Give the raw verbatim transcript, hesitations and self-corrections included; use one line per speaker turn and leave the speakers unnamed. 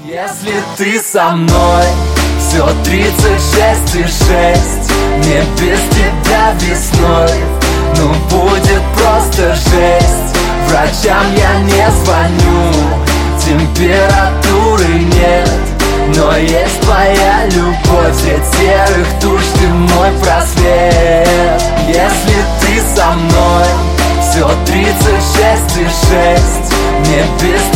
Если ты со мной, все тридцать шесть и шесть. Мне без тебя весной, ну будет просто жесть. Врачам я не звоню, температуры нет, но есть твоя любовь, средь серых туч ты мой просвет. Если ты со мной, все тридцать шесть и шесть. Мне без